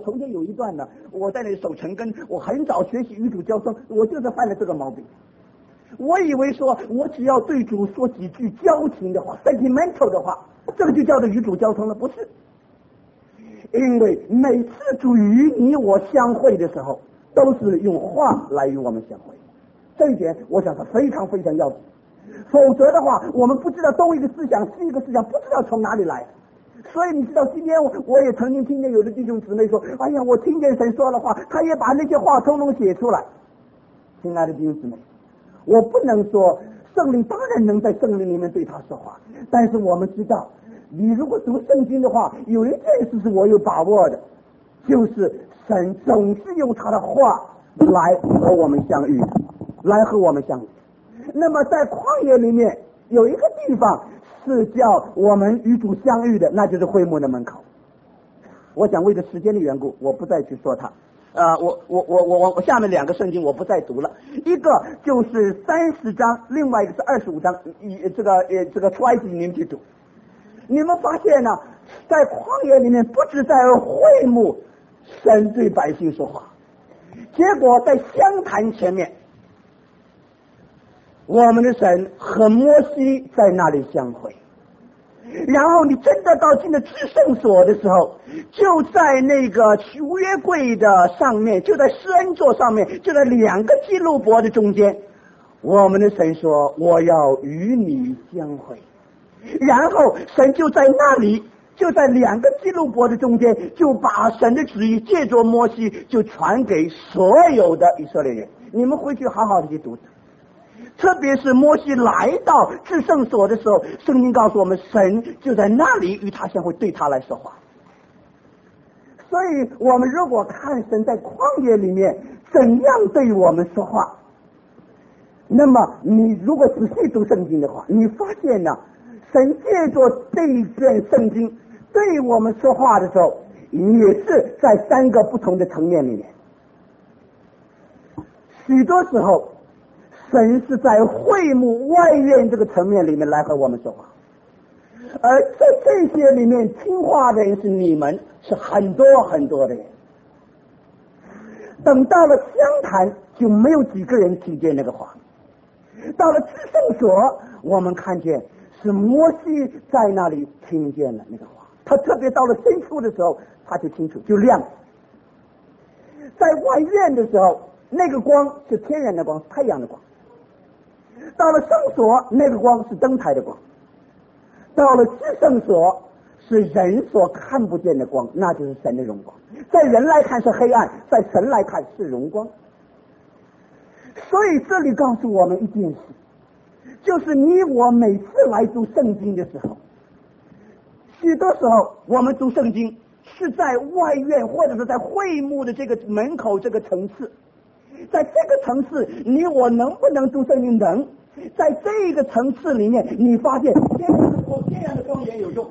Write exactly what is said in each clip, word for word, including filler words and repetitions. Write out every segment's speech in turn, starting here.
从前有一段呢，我在那里守成根，我很早学习与主交通，我就是犯了这个毛病。我以为说我只要对主说几句交情的话 sentimental 的话，这个就叫做与主交通了，不是。因为每次主与你我相会的时候，都是用话来与我们相会，这一点我想是非常非常要紧。否则的话，我们不知道东一个思想西一个思想，不知道从哪里来。所以你知道，今天我我也曾经听见有的弟兄姊妹说，哎呀，我听见神说的话，他也把那些话通通写出来。亲爱的弟兄姊妹，我不能说圣灵当然能在圣灵里面对他说话，但是我们知道，你如果读圣经的话，有一件事是我有把握的，就是神总是用他的话来和我们相遇，来和我们相遇。那么在旷野里面有一个地方是叫我们与主相遇的，那就是会幕的门口。我想为了时间的缘故，我不再去说它。呃，我我我我我下面两个圣经我不再读了，一个就是三十章，另外一个是二十五章，以这个呃这个出埃及你们去读。你们发现呢，在旷野里面不止在会幕，神对百姓说话，结果在香坛前面，我们的神和摩西在那里相会。然后你真的到进了至圣所的时候，就在那个约柜的上面，就在施恩座上面，就在两个基路伯的中间，我们的神说我要与你相会。然后神就在那里，就在两个基路伯的中间，就把神的旨意借着摩西就传给所有的以色列人。你们回去好好的去读，特别是摩西来到至圣所的时候，圣经告诉我们，神就在那里与他相会，对他来说话。所以我们如果看神在旷野里面怎样对我们说话，那么你如果仔细读圣经的话，你发现呢，神借着这一卷圣经对我们说话的时候，也是在三个不同的层面里面。许多时候神是在会幕外院这个层面里面来和我们说话，而在这些里面听话的人是你们，是很多很多的人。等到了香坛，就没有几个人听见那个话。到了至圣所，我们看见是摩西在那里听见了那个话，他特别到了深处的时候，他就清楚，就亮了。在外院的时候，那个光是天然的光，太阳的光。到了圣所，那个光是灯台的光。到了至圣所，是人所看不见的光，那就是神的荣光。在人来看是黑暗，在神来看是荣光。所以这里告诉我们一件事，就是你我每次来读圣经的时候，许多时候我们读圣经是在外院或者是在会幕的这个门口这个层次，在这个层次你我能不能读圣经？能。在这个层次里面，你发现天然的光天然的光也有用。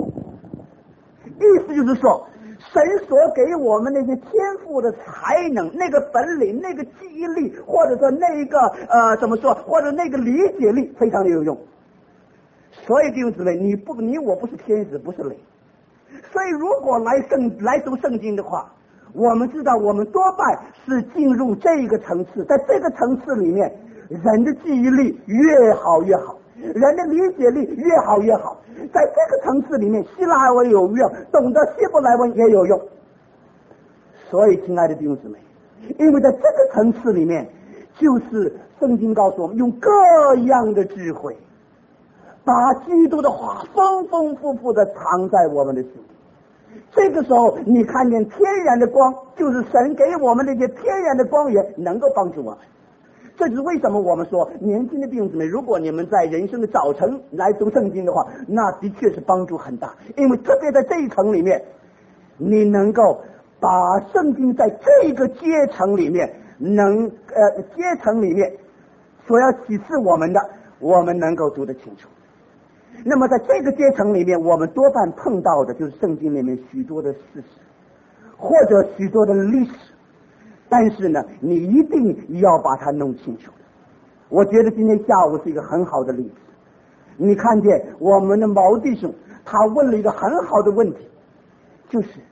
意思就是说，神所给我们那些天赋的才能，那个本领，那个记忆力，或者说那个呃怎么说，或者那个理解力，非常的有用。所以弟兄姊妹，你不你我不是天使，不是灵。所以如果来圣来读圣经的话，我们知道我们多半是进入这个层次，在这个层次里面，人的记忆力越好越好，人的理解力越好越好。在这个层次里面，希腊文有用，懂得希伯来文也有用。所以亲爱的弟兄姊妹，因为在这个层次里面，就是圣经告诉我们，用各样的智慧把基督的话丰丰富富的藏在我们的心里。这个时候你看见天然的光，就是神给我们那些天然的光源，能够帮助我们。这就是为什么我们说年轻的弟兄姊妹，如果你们在人生的早晨来读圣经的话，那的确是帮助很大。因为特别在这一层里面，你能够把圣经在这个阶层里面能呃阶层里面所要启示我们的，我们能够读得清楚。那么在这个阶层里面，我们多半碰到的就是圣经里面许多的事实，或者许多的历史。但是呢，你一定要把它弄清楚。我觉得今天下午是一个很好的例子。你看见我们的毛弟兄，他问了一个很好的问题，就是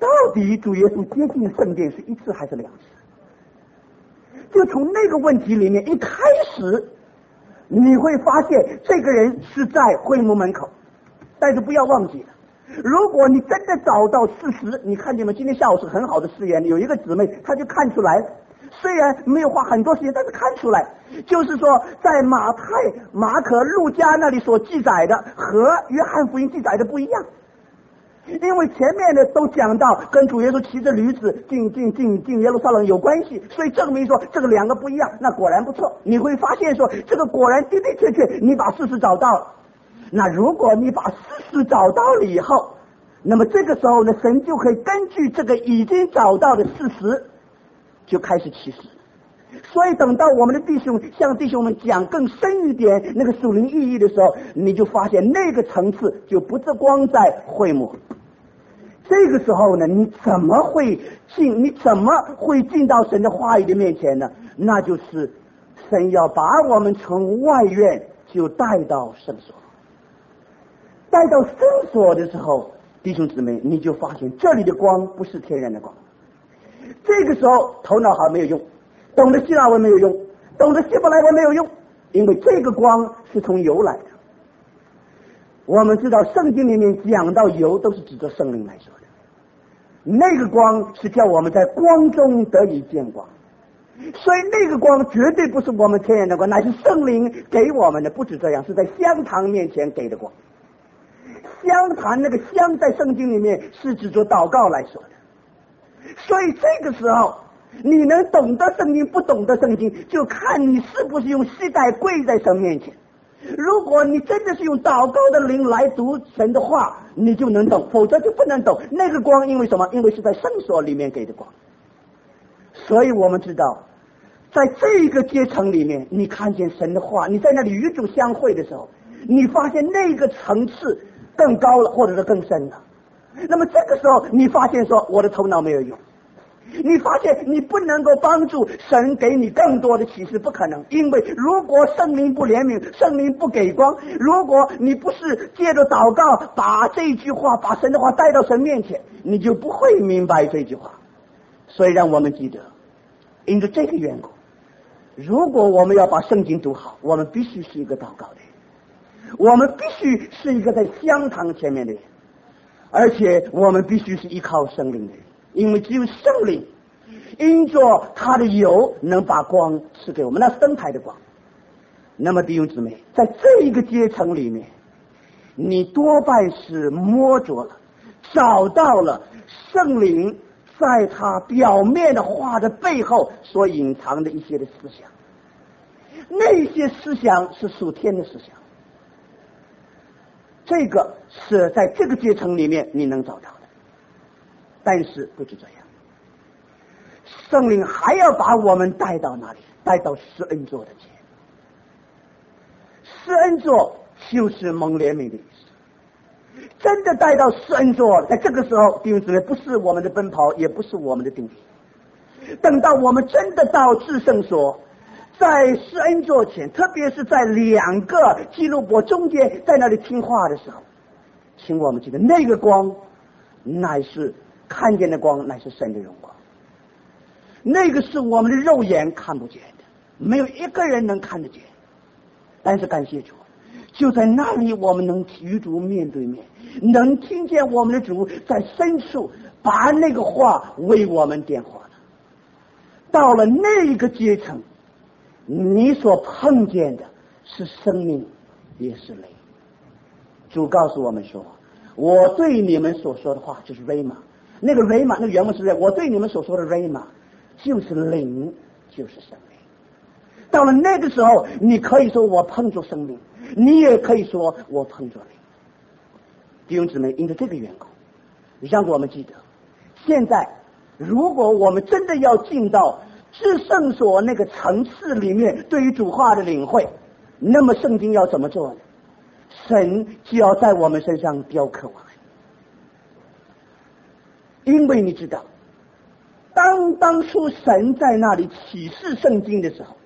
到底主耶稣接近圣殿是一次还是两次？就从那个问题里面一开始，你会发现这个人是在会幕门口，但是不要忘记了，如果你真的找到事实，你看见吗？今天下午是很好的试验，有一个姊妹她就看出来了，虽然没有花很多时间，但是看出来，就是说在马太、马可、路加那里所记载的和约翰福音记载的不一样。因为前面的都讲到跟主耶稣骑着驴子进进进进耶路撒冷有关系，所以证明说这个两个不一样。那果然不错，你会发现说这个果然的的确确你把事实找到了。那如果你把事实找到了以后，那么这个时候呢，神就可以根据这个已经找到的事实就开始启示。所以等到我们的弟兄向弟兄们讲更深一点那个属灵意义的时候，你就发现那个层次就不是光在会幕。这个时候呢，你怎么会进？你怎么会进到神的话语的面前呢？那就是神要把我们从外院就带到圣所，带到圣所的时候，弟兄姊妹，你就发现这里的光不是天然的光。这个时候头脑好没有用，懂得希腊文没有用，懂得希伯来文没有用，因为这个光是从油来的。我们知道圣经里面讲到油都是指着圣灵来说的，那个光是叫我们在光中得以见光，所以那个光绝对不是我们天然的光，乃是圣灵给我们的。不止这样，是在香坛面前给的光。香坛那个香在圣经里面是指着祷告来说的，所以这个时候你能懂得圣经不懂得圣经，就看你是不是用膝盖跪在神面前。如果你真的是用祷告的灵来读神的话，你就能懂，否则就不能懂。那个光因为什么？因为是在圣所里面给的光。所以我们知道在这个阶层里面，你看见神的话，你在那里与主相会的时候，你发现那个层次更高了，或者是更深了。那么这个时候你发现说我的头脑没有用，你发现你不能够帮助神给你更多的启示，不可能。因为如果圣灵不怜悯，圣灵不给光，如果你不是借着祷告把这句话把神的话带到神面前，你就不会明白这句话。所以让我们记得，因着这个缘故，如果我们要把圣经读好，我们必须是一个祷告的人，我们必须是一个在香堂前面的人，而且我们必须是依靠圣灵的人，因为只有圣灵因着他的油能把光赐给我们，那是灯台的光。那么弟兄姊妹，在这一个阶层里面，你多半是摸着了，找到了圣灵在他表面的话的背后所隐藏的一些的思想，那些思想是属天的思想，这个是在这个阶层里面你能找到的。但是不止这样，圣灵还要把我们带到哪里？带到施恩座的前。施恩座就是蒙怜悯的意思。真的带到施恩座，在这个时候弟兄姊妹，不是我们的奔跑，也不是我们的定力。等到我们真的到至圣所，在施恩座前，特别是在两个基路伯中间，在那里听话的时候，请我们记得那个光乃是看见的光，乃是神的荣光。那个是我们的肉眼看不见的，没有一个人能看得见。但是感谢主，就在那里我们能与主面对面，能听见我们的主在深处把那个话为我们点化了。到了那个阶层，你所碰见的是生命，也是灵。主告诉我们说，我对你们所说的话就是 Rhema， 那个 Rhema 那个原文是我对你们所说的 Rhema 就是灵，就是生命。到了那个时候，你可以说我碰着生命，你也可以说我碰着灵。弟兄姊妹，因着这个缘故，让我们记得，现在如果我们真的要进到至圣所那个层次里面，对于主话的领会，那么圣经要怎么做呢？神就要在我们身上雕刻我们。因为你知道，当当初神在那里启示圣经的时候，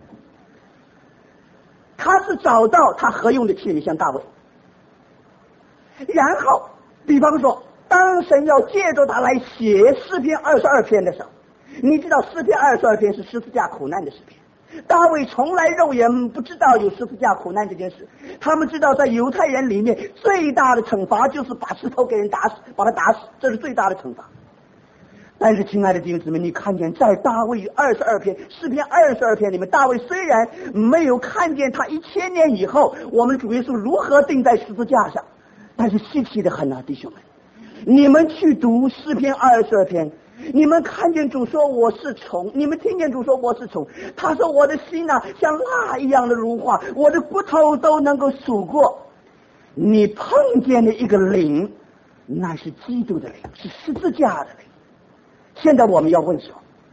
他是找到他合用的器皿，像大卫。然后比方说当神要借着他来写诗篇二十二篇的时候，你知道诗篇二十二篇是十字架苦难的诗篇。大卫从来肉眼不知道有十字架苦难这件事，他们知道在犹太人里面最大的惩罚就是把石头给人打死，把他打死，这是最大的惩罚。但是亲爱的弟兄姊妹，你看见在大卫二十二篇诗篇二十二篇里面，大卫虽然没有看见他一千年以后我们主耶稣如何钉在十字架上，但是稀奇的很啊，弟兄们，你们去读诗篇二十二篇，你们看见主说我是虫，你们听见主说我是虫，他说我的心啊像蜡一样的如化，我的骨头都能够数过。你碰见的一个灵，那是基督的灵，是十字架的灵。现在我们要问说，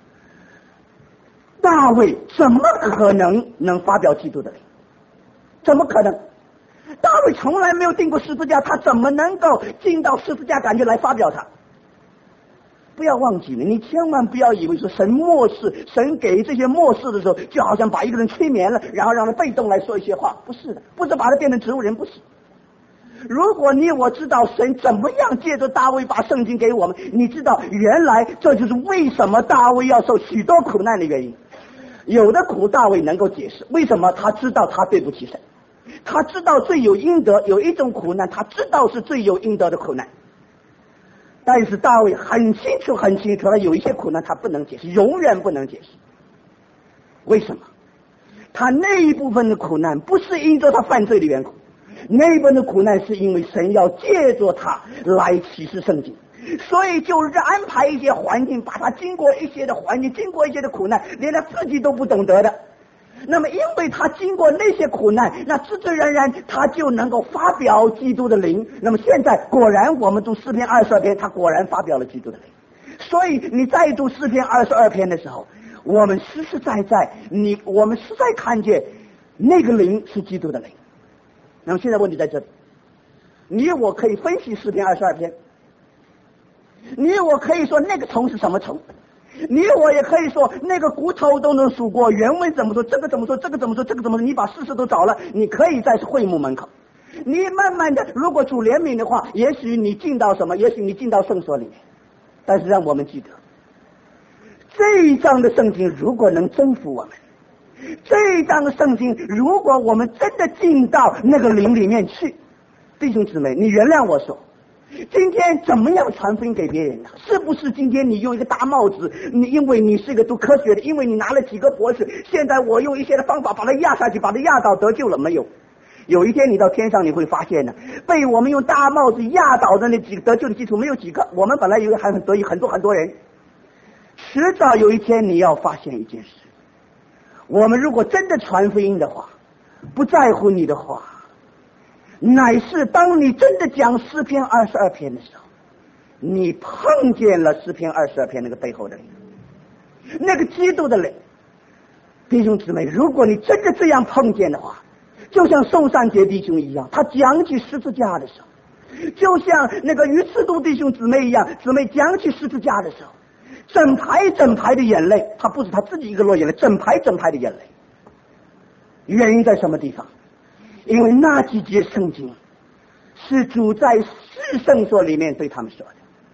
大卫怎么可能能发表基督的灵？怎么可能？大卫从来没有钉过十字架，他怎么能够进到十字架感觉来发表它？不要忘记了，你千万不要以为说神漠视，神给这些漠视的时候，就好像把一个人催眠了，然后让他被动来说一些话，不是的，不是把他变成植物人，不是。如果你我知道神怎么样借着大卫把圣经给我们，你知道原来这就是为什么大卫要受许多苦难的原因。有的苦大卫能够解释，为什么？他知道他对不起神，他知道罪有应得，有一种苦难他知道是罪有应得的苦难。但是大卫很清楚很清楚，他有一些苦难他不能解释，永远不能解释。为什么？他那一部分的苦难不是因着他犯罪的缘故，那一部分的苦难是因为神要借着他来启示圣经，所以就是安排一些环境，把他经过一些的环境，经过一些的苦难，连他自己都不懂得的。那么因为他经过那些苦难，那自自然然他就能够发表基督的灵。那么现在果然我们读诗篇二十二篇，他果然发表了基督的灵。所以你再读诗篇二十二篇的时候，我们实实在在你我们实在看见那个灵是基督的灵。那么现在问题在这里，你我可以分析诗篇二十二篇，你我可以说那个虫是什么虫，你我也可以说那个骨头都能数过，原文怎么说，这个怎么说，这个怎么说，这个怎么说，你把事实都找了，你可以在会幕门口，你慢慢的，如果主怜悯的话，也许你进到什么，也许你进到圣所里面。但是让我们记得，这一章的圣经如果能征服我们，这一章的圣经如果我们真的进到那个灵里面去，弟兄姊妹，你原谅我说，今天怎么样传福音给别人呢？是不是今天你用一个大帽子，你因为你是一个读科学的，因为你拿了几个博士，现在我用一些的方法把它压下去，把它压倒得救了？没有。有一天你到天上你会发现呢，被我们用大帽子压倒的那几个得救的基础没有几个，我们本来有还很得意很多很多人，迟早有一天你要发现一件事，我们如果真的传福音的话，不在乎你的话，乃是当你真的讲诗篇二十二篇的时候，你碰见了诗篇二十二篇那个背后的灵，那个基督的灵。弟兄姊妹，如果你真的这样碰见的话，就像宋善杰弟兄一样，他讲起十字架的时候，就像那个于次都弟兄姊妹一样，姊妹讲起十字架的时候，整排整排的眼泪，他不是他自己一个落眼泪，整排整排的眼泪。原因在什么地方？因为那几节圣经是主在至圣所里面对他们说的。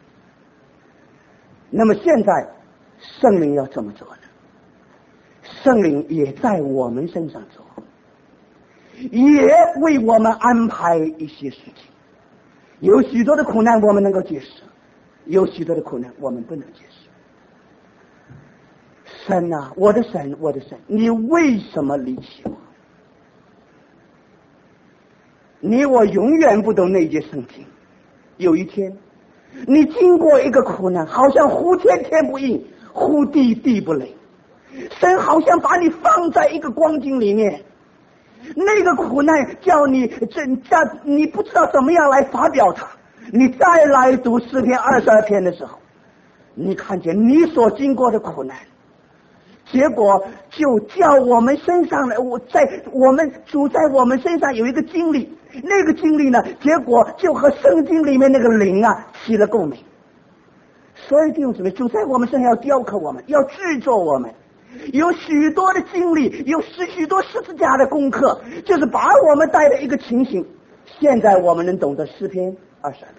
那么现在圣灵要怎么做呢？圣灵也在我们身上做，也为我们安排一些事情。有许多的苦难我们能够解释，有许多的苦难我们不能解释。神啊，我的神，我的神，你为什么离弃我？你我永远不懂那节圣经。有一天你经过一个苦难，好像呼天天不应，呼地地不灵，神好像把你放在一个光景里面，那个苦难叫你这叫你不知道怎么样来发表它。你再来读诗篇二十二篇的时候，你看见你所经过的苦难，结果就叫我们身上来，我在我们主在我们身上有一个经历，那个经历呢，结果就和圣经里面那个灵啊起了共鸣。所以弟兄姊妹，主在我们身上要雕刻我们，要制作我们，有许多的经历，有许许多十字架的功课，就是把我们带的一个情形。现在我们能懂得诗篇二十二篇，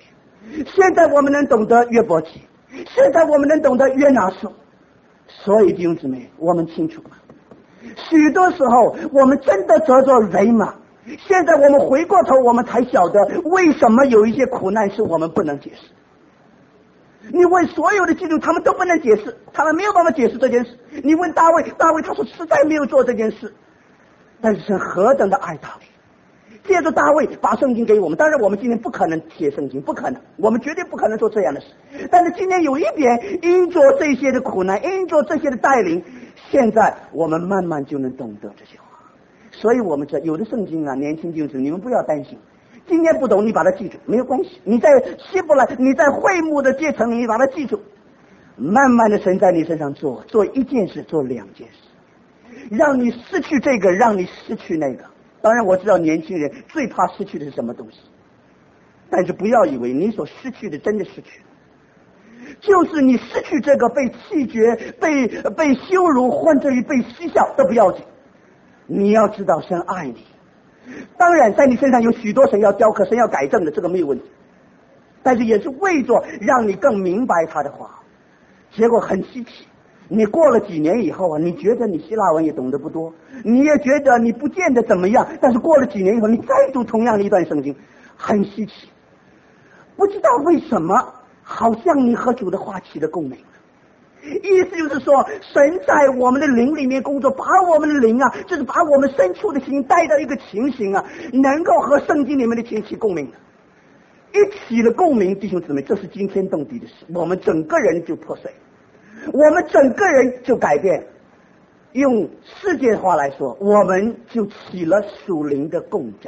现在我们能懂得约伯记，现在我们能懂得约拿书。所以弟兄姊妹，我们清楚吗？许多时候我们真的得着人嘛，现在我们回过头，我们才晓得为什么有一些苦难是我们不能解释。你问所有的基督徒，他们都不能解释，他们没有办法解释这件事。你问大卫，大卫他说实在没有做这件事，但是神何等的爱大卫，借着大卫把圣经给我们。当然我们今天不可能写圣经，不可能，我们绝对不可能做这样的事。但是今天有一点，因着这些的苦难，因着这些的带领，现在我们慢慢就能懂得这些话。所以我们这有的圣经啊，年轻弟兄，你们不要担心，今天不懂你把它记住没有关系，你在希伯来，你在会幕的阶层你把它记住，慢慢的神在你身上做做一件事，做两件事，让你失去这个，让你失去那个。当然我知道年轻人最怕失去的是什么东西，但是不要以为你所失去的真的失去，就是你失去这个被弃绝，被被羞辱，或者于被嬉笑都不要紧。你要知道神爱你，当然在你身上有许多神要雕刻，神要改正的，这个没有问题，但是也是为着让你更明白他的话。结果很稀奇，你过了几年以后啊，你觉得你希腊文也懂得不多，你也觉得你不见得怎么样，但是过了几年以后，你再读同样的一段圣经，很稀奇，不知道为什么好像你和主的话起了共鸣。意思就是说，神在我们的灵里面工作，把我们的灵啊，就是把我们深处的心带到一个情形啊，能够和圣经里面的情起共鸣的。一起了共鸣，弟兄姊妹，这是惊天动地的事，我们整个人就破碎，我们整个人就改变。用世界话来说，我们就起了属灵的共振。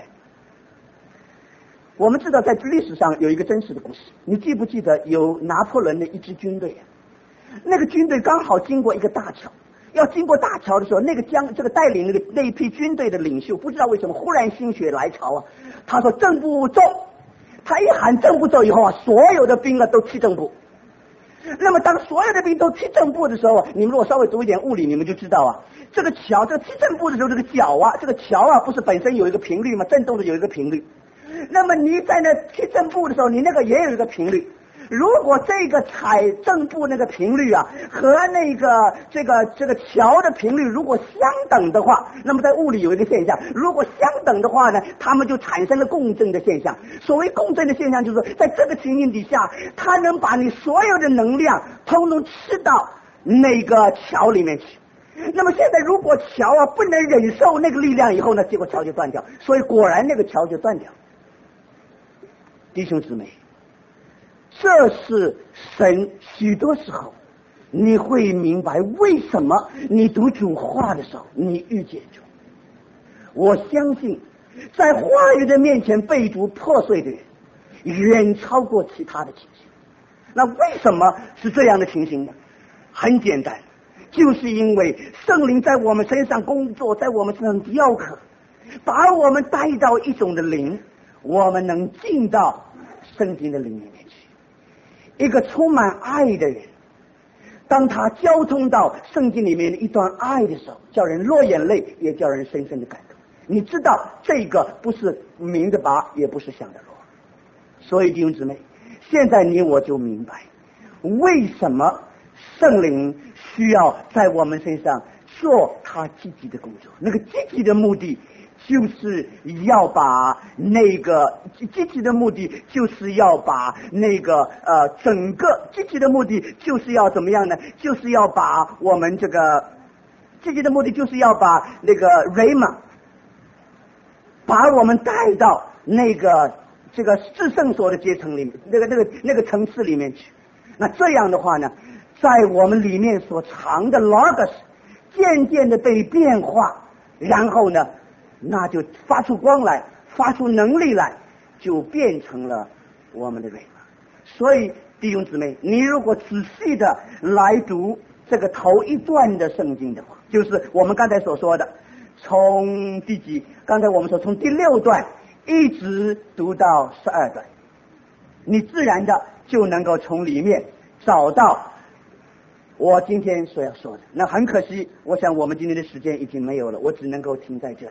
我们知道在历史上有一个真实的故事，你记不记得有拿破仑的一支军队？那个军队刚好经过一个大桥，要经过大桥的时候，那个将这个带领那个那一批军队的领袖不知道为什么忽然心血来潮啊，他说正步走，他一喊正步走以后啊，所有的兵啊都踢正步。那么当所有的兵都踢正步的时候，你们如果稍微读一点物理，你们就知道啊，这个桥这个踢正步的时候，这个脚啊，这个桥啊不是本身有一个频率吗？震动的有一个频率，那么你在那踢正步的时候，你那个也有一个频率。如果这个踩正步那个频率啊和那个这个这个桥的频率如果相等的话，那么在物理有一个现象，如果相等的话呢，它们就产生了共振的现象。所谓共振的现象，就是在这个情形底下，它能把你所有的能量通通吃到那个桥里面去。那么现在如果桥啊不能忍受那个力量以后呢，结果桥就断掉，所以果然那个桥就断掉。弟兄姊妹，这是神许多时候你会明白为什么你读主话的时候你遇见主。我相信在话语的面前被主破碎的人远超过其他的情形。那为什么是这样的情形呢？很简单，就是因为圣灵在我们身上工作，在我们身上雕刻，把我们带到一种的灵，我们能进到圣经的灵里面去。一个充满爱的人，当他交通到圣经里面的一段爱的时候，叫人落眼泪，也叫人深深的感动。你知道这个不是明的拔，也不是想的落。所以弟兄姊妹，现在你我就明白为什么圣灵需要在我们身上做他积极的工作。那个积极的目的就是要把那个积极的目的就是要把那个呃整个积极的目的就是要怎么样呢？就是要把我们这个积极的目的就是要把那个 Rhema 把我们带到那个这个至圣所的阶层里面，那个那个那个层次里面去。那这样的话呢，在我们里面所藏的 Logos 渐渐的被变化，然后呢那就发出光来，发出能力来，就变成了我们的人。所以弟兄姊妹，你如果仔细的来读这个头一段的圣经的话，就是我们刚才所说的从第几，刚才我们说从第六段一直读到十二段，你自然的就能够从里面找到我今天所要说的。那很可惜，我想我们今天的时间已经没有了，我只能够停在这里。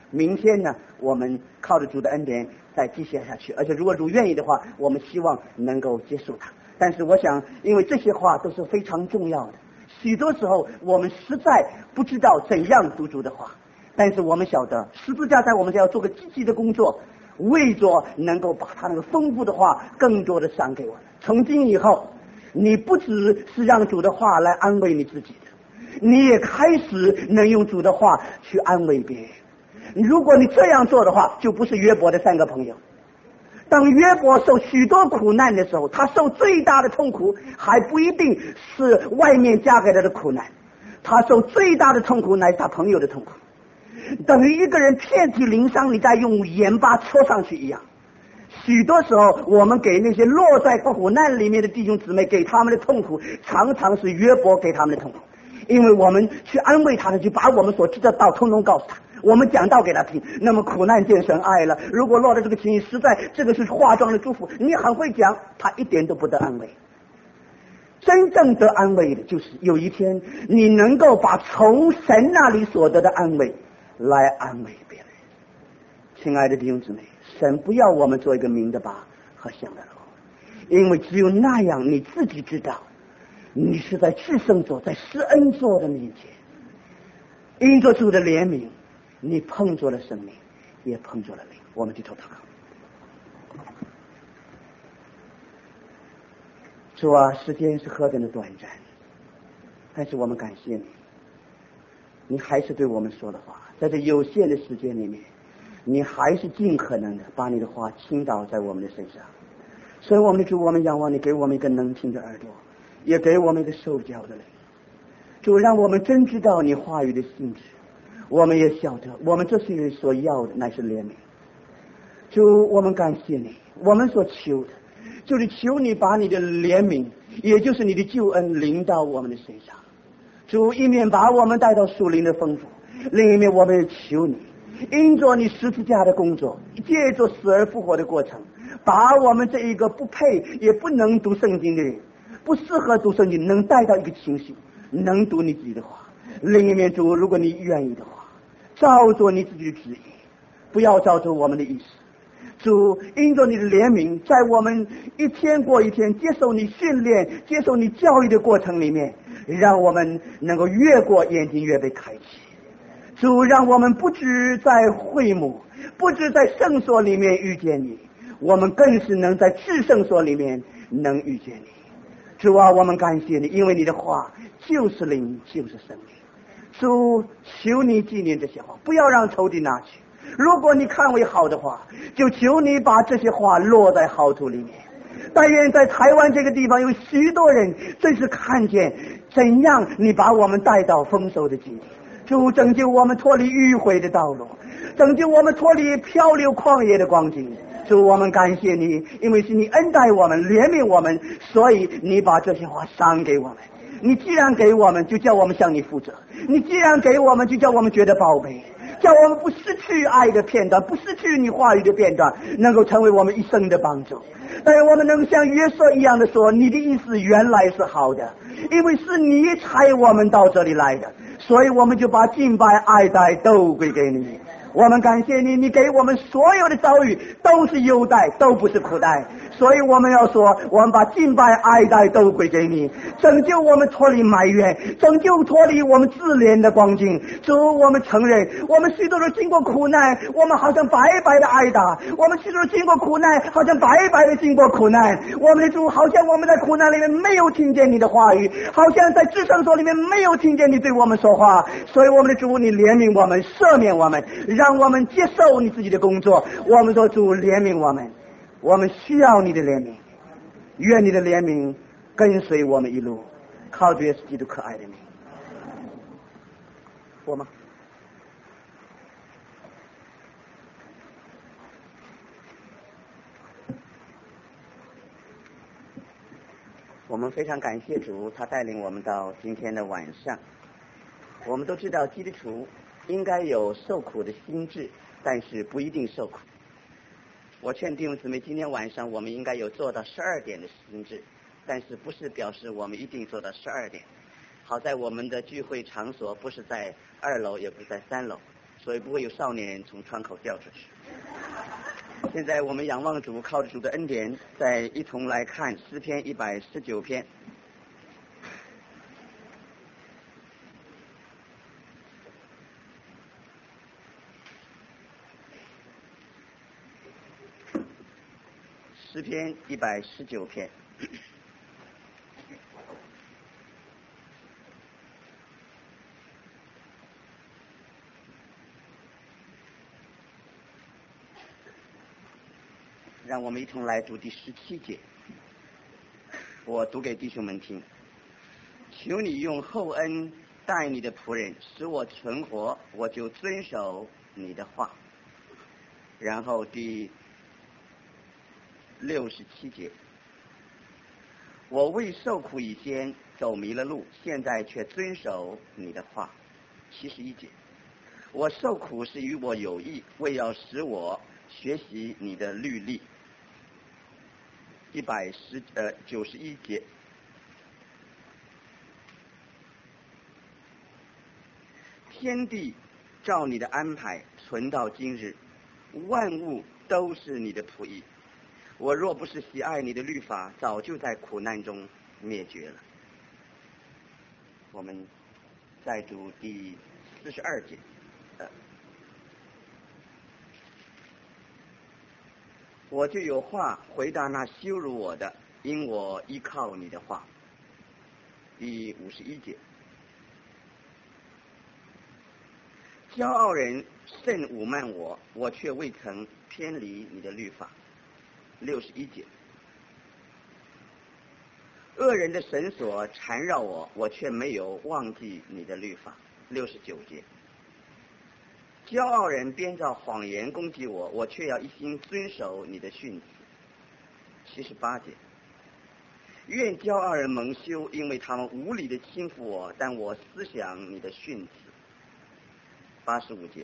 明天呢，我们靠着主的恩典再继续下去，而且如果主愿意的话，我们希望能够结束它。但是我想，因为这些话都是非常重要的，许多时候我们实在不知道怎样读主的话，但是我们晓得十字架在我们这要做个积极的工作，为着能够把他那个丰富的话更多的赏给我们。从今以后，你不只是让主的话来安慰你自己的，你也开始能用主的话去安慰别人。如果你这样做的话，就不是约伯的三个朋友。当约伯受许多苦难的时候，他受最大的痛苦还不一定是外面加给他的苦难，他受最大的痛苦乃是他朋友的痛苦，等于一个人遍体鳞伤，你再用盐巴戳上去一样。许多时候我们给那些落在苦难里面的弟兄姊妹，给他们的痛苦常常是约伯给他们的痛苦，因为我们去安慰他们，就把我们所知道道通通告诉他，我们讲道给他听。那么苦难见神爱了，如果落在这个情形，实在这个是化妆的祝福，你很会讲，他一点都不得安慰。真正得安慰的就是有一天你能够把从神那里所得的安慰来安慰别人。亲爱的弟兄姊妹，神不要我们做一个明的吧和想的路，因为只有那样你自己知道你是在至圣座，在施恩座的面前，因着主的怜悯，你碰着了生命，也碰着了灵。我们低头祷告。主啊，时间是何等的短暂，但是我们感谢你，你还是对我们说的话，在这有限的时间里面，你还是尽可能的把你的话倾倒在我们的身上。所以我们的主，我们仰望你给我们一个能听的耳朵，也给我们一个受教的灵。主，让我们真知道你话语的性质，我们也晓得我们这些人所要的乃是怜悯。主，我们感谢你，我们所求的就是求你把你的怜悯，也就是你的救恩临到我们的身上。主，一面把我们带到属灵的丰富，另一面我们也求你因着你十字架的工作，借着死而复活的过程，把我们这一个不配也不能读圣经的人，不适合读圣经，能带到一个情形，能读你自己的话。另一面，主，如果你愿意的话，照着你自己的旨意，不要照着我们的意思。主，因着你的怜悯，在我们一天过一天接受你训练、接受你教育的过程里面，让我们能够越过眼睛越被开启。主，让我们不只在会幕，不只在圣所里面遇见你，我们更是能在至圣所里面能遇见你。主啊，我们感谢你，因为你的话就是灵，就是生命。主，求你纪念这些话，不要让仇敌拿去。如果你看为好的话，就求你把这些话落在好土里面。但愿在台湾这个地方有许多人真是看见怎样你把我们带到丰收的境地。主，拯救我们脱离迂回的道路，拯救我们脱离漂流旷野的光景。主，我们感谢你，因为是你恩待我们，怜悯我们，所以你把这些话赏给我们。你既然给我们，就叫我们向你负责；你既然给我们，就叫我们觉得宝贝，叫我们不失去爱的片段，不失去你话语的片段，能够成为我们一生的帮助。但是我们能像约瑟一样的说，你的意思原来是好的，因为是你差我们到这里来的，所以我们就把敬拜爱戴都归给你。我们感谢你，你给我们所有的遭遇都是优待，都不是苦待，所以我们要说，我们把敬拜爱戴都归给你，拯救我们脱离埋怨，拯救脱离我们自怜的光景。主，我们承认我们许多人经过苦难，我们好像白白的挨打，我们许多人经过苦难，好像白白的经过苦难。我们的主，好像我们在苦难里面没有听见你的话语，好像在至圣所里面没有听见你对我们说话，所以我们的主，你怜悯我们，赦免我们，让我们接受你自己的工作。我们说，主，怜悯我们，我们需要你的怜悯，愿你的怜悯跟随我们一路，靠着耶稣基督可爱的名。我吗？我们非常感谢主，他带领我们到今天的晚上。我们都知道基督徒应该有受苦的心志，但是不一定受苦。我劝弟兄姊妹，今天晚上我们应该有做到十二点的心志，但是不是表示我们一定做到十二点。好在我们的聚会场所不是在二楼，也不是在三楼， 所以不会有少年人从窗口掉出去。现在我们仰望主，靠着主的恩典，再一同来看诗篇一百十九篇。诗篇一百十九篇。让我们一同来读第十七节，我读给弟兄们听。求你用厚恩待你的仆人，使我存活，我就遵守你的话。然后第六十七节，我为受苦以先走迷了路，现在却遵守你的话。七十一节，我受苦是与我有益，为要使我学习你的律例。一百十呃九十一节，天地照你的安排存到今日，万物都是你的仆役。我若不是喜爱你的律法，早就在苦难中灭绝了。我们再读第四十二节，呃我就有话回答那羞辱我的，因我依靠你的话。第五十一节，骄傲人甚侮慢我，我却未曾偏离你的律法。六十一节，恶人的绳索缠绕我，我却没有忘记你的律法。六十九节，骄傲人编造谎言攻击我，我却要一心遵守你的训词。七十八节，愿骄傲人蒙羞，因为他们无理的轻负我，但我思想你的训词。八十五节，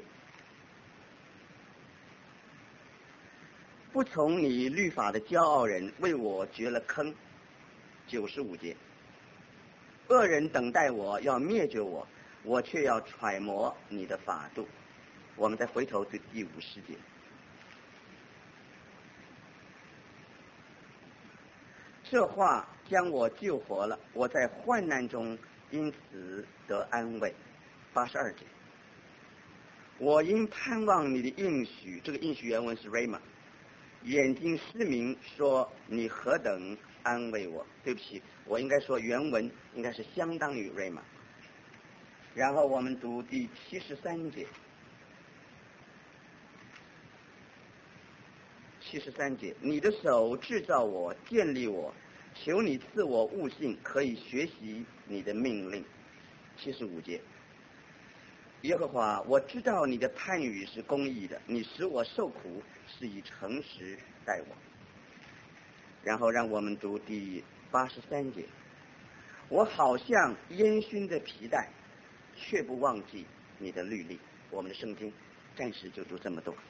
不从你律法的骄傲人为我掘了坑。九十五节，恶人等待我要灭绝我，我却要揣摩你的法度。我们再回头对第五十节，这话将我救活了，我在患难中因此得安慰。八十二节，我因盼望你的应许，这个应许原文是 Rhema， 眼睛失明，说你何等安慰我。对不起，我应该说原文应该是相当于 Rhema。 然后我们读第七十三节，七十三节，你的手制造我，建立我，求你赐我悟性，可以学习你的命令。七十五节，耶和华，我知道你的判语是公义的，你使我受苦是以诚实待我。然后让我们读第八十三节，我好像烟熏的皮带，却不忘记你的律例。我们的圣经暂时就读这么多。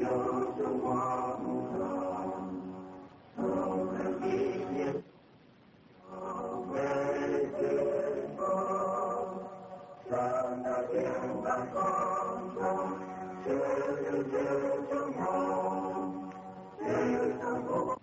Thank you.